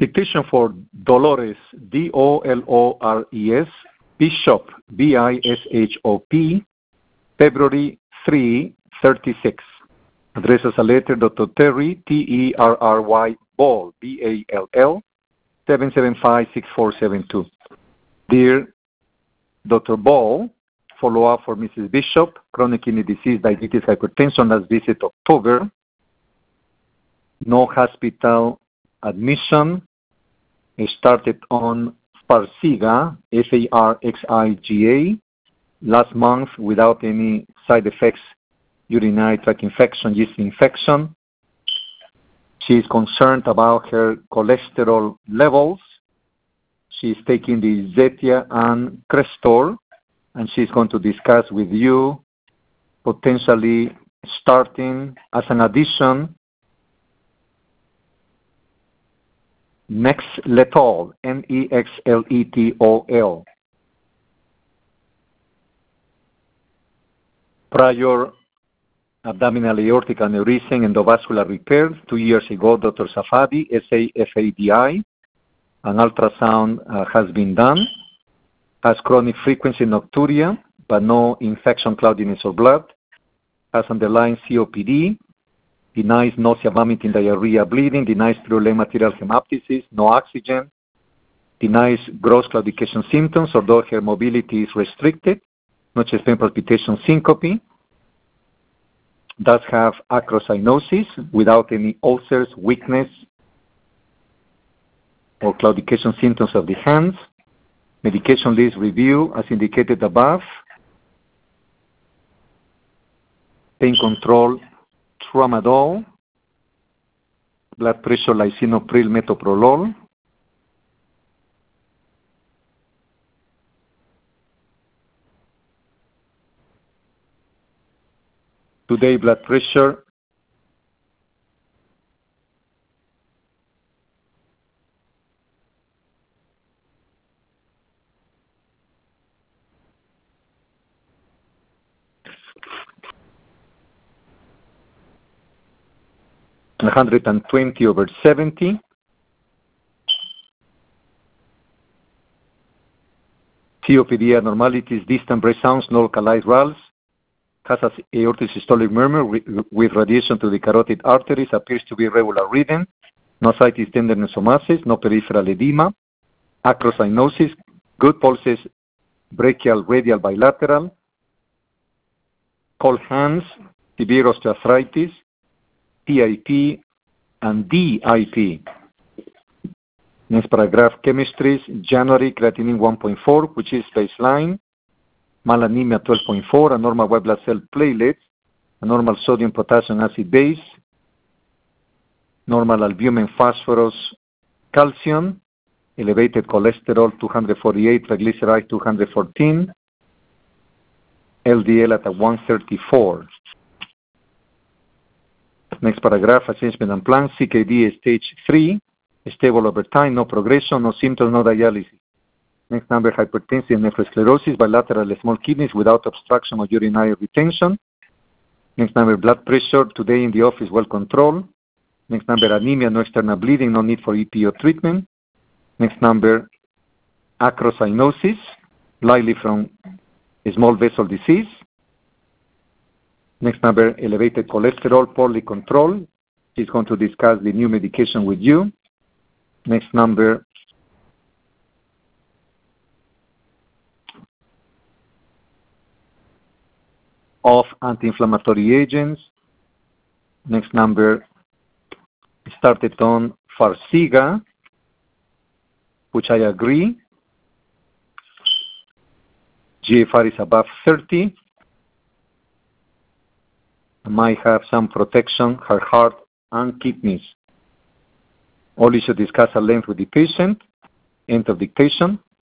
Dictation for Dolores, Dolores, Bishop, Bishop, February 3/36. Addresses a letter Dr. Terry, Terry, Ball, Ball, 775-6472. Dear Dr. Ball, follow-up for Mrs. Bishop, chronic kidney disease, diabetes, hypertension, last visit October. No hospital admission. Started on Farxiga, Farxiga, last month without any side effects, urinary tract infection, yeast infection. She is concerned about her cholesterol levels. She is taking the Zetia and Crestor, and she's going to discuss with you potentially starting as an addition Nexletol, Nexletol. Prior abdominal aortic aneurysm endovascular repair 2 years ago, Dr. Safadi, SAFADI. An ultrasound has been done. Has chronic frequency nocturia, but no infection, cloudiness, or blood. Has underlying COPD. Denies nausea, vomiting, diarrhea, bleeding. Denies purulent material hemoptysis. No oxygen. Denies gross claudication symptoms, although her mobility is restricted. No chest pain, palpitation, syncope. Does have acrocyanosis without any ulcers, weakness, or claudication symptoms of the hands. Medication list review as indicated above. Pain control, tramadol. Blood pressure, lisinopril, metoprolol. Today, blood pressure 120/70. COPD abnormalities, distant breath sounds, no localized rals. Has an aortic systolic murmur with radiation to the carotid arteries, appears to be regular rhythm. No ascites, tenderness, or masses, no peripheral edema. Acrocyanosis, good pulses, brachial, radial, bilateral. Cold hands, severe osteoarthritis, PIP, and DIP. Next paragraph, chemistries, January, creatinine 1.4, which is baseline. Malanemia 12.4, a normal white blood cell platelets, a normal sodium potassium acid base, normal albumin, phosphorus, calcium, elevated cholesterol 248, triglyceride 214, LDL at 134. Next paragraph, assessment and plan, CKD stage 3, stable over time, no progression, no symptoms, no dialysis. Next number, hypertension, nephrosclerosis, bilateral small kidneys without obstruction or urinary retention. Next number, blood pressure, today in the office, well controlled. Next number, anemia, no external bleeding, no need for EPO treatment. Next number, acrocyanosis, likely from small vessel disease. Next number, elevated cholesterol, poorly controlled. She's going to discuss the new medication with you. Next number, of anti-inflammatory agents. Next number, started on Farxiga, which I agree. GFR is above 30. Might have some protection, her heart and kidneys. All you should discuss at length with the patient. End of dictation.